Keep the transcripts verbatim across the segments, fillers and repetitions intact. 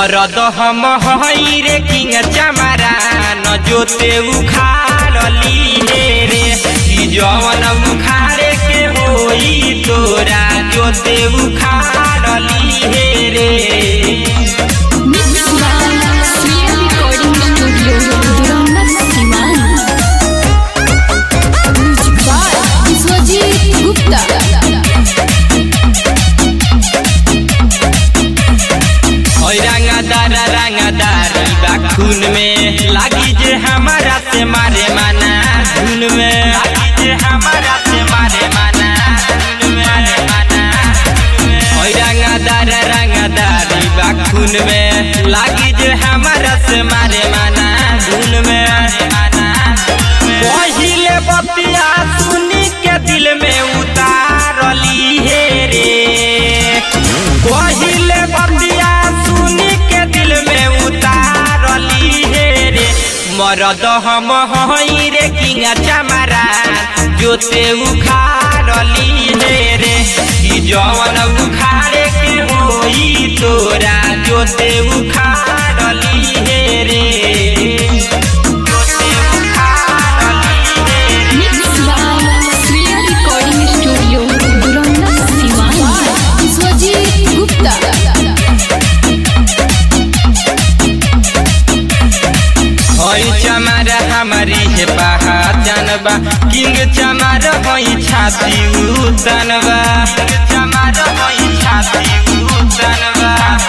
मरद हम हई रे किंग चमारा न जोते उखाड़ली हे रे कि जवन उखाड़े के होई तोरा जोते उखाड़ली हे रे। खून में लागी जे हमारा से मारे माना खून में लागी जे हमारा से मारे माना खून में मारे माना ओय रंगदार रंगदारी बा खून में लागी जे हमारा से मारे माना खून में मारे माना पहिले बतिया सुनी के दिल में उतारली हे रे पहिले बतिया सुनी के दिल में उतार मरद हम हई रे किंग चमारा जोते उखाड़ली हे रे कि जवन उखाड़े के होई तोरा जोते उखाड़ली हे रे जोते उखाड़ली हे रे। Shreya recording studio Duranda Siwan Vishwajit Gupta. चमार हमारी है पहचान बा किंग चमार हई छाती उतन बा चमार हई छाती उतन बा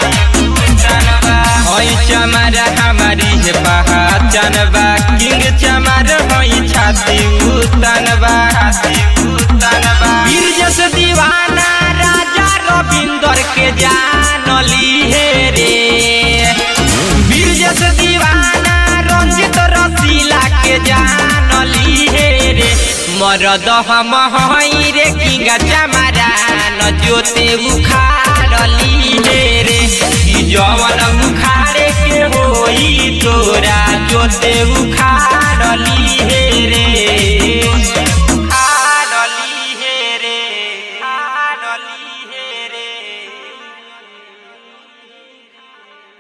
हई चमार हमारी है पहचान बा किंग चमार हई छाती उतन बा उतन बा वीर जस दीवाना राजा रविंदर के जानली हे रे वीर जस दीवाना रंजित रसीला के जानली हे रे मरद हम हई रे किंग चमारा न जोते उखाड़ली हे रे कि जवन उखाड़े के होई तोरा जोते उखाड़ली हे रे।